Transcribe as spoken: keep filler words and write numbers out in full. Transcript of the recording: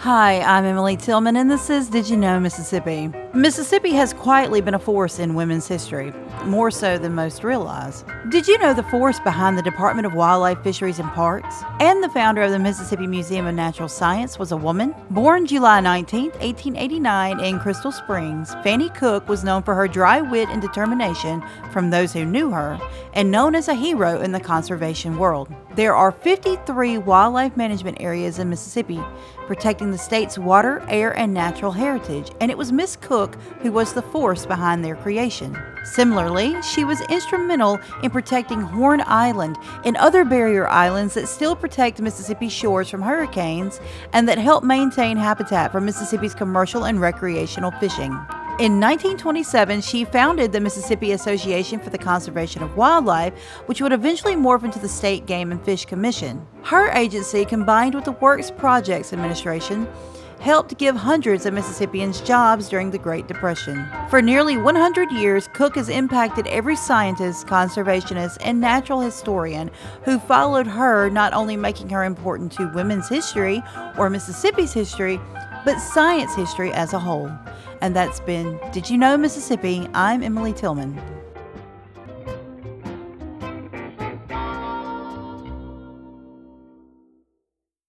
Hi, I'm Emily Tillman, and this is Did You Know Mississippi? Mississippi has quietly been a force in women's history, more so than most realize. Did you know the force behind the Department of Wildlife, Fisheries, and Parks and the founder of the Mississippi Museum of Natural Science was a woman? Born July nineteenth, eighteen eighty-nine in Crystal Springs, Fannie Cook was known for her dry wit and determination from those who knew her, and known as a hero in the conservation world. There are fifty-three wildlife management areas in Mississippi, protecting the state's water, air, and natural heritage, and it was Miss Cook who was the force behind their creation. Similarly, she was instrumental in protecting Horn Island and other barrier islands that still protect Mississippi shores from hurricanes and that help maintain habitat for Mississippi's commercial and recreational fishing. In nineteen twenty-seven, she founded the Mississippi Association for the Conservation of Wildlife, which would eventually morph into the State Game and Fish Commission. Her agency, combined with the Works Projects Administration, helped give hundreds of Mississippians jobs during the Great Depression. For nearly one hundred years, Cook has impacted every scientist, conservationist, and natural historian who followed her, not only making her important to women's history or Mississippi's history, but science history as a whole. And that's been Did You Know Mississippi? I'm Emily Tillman.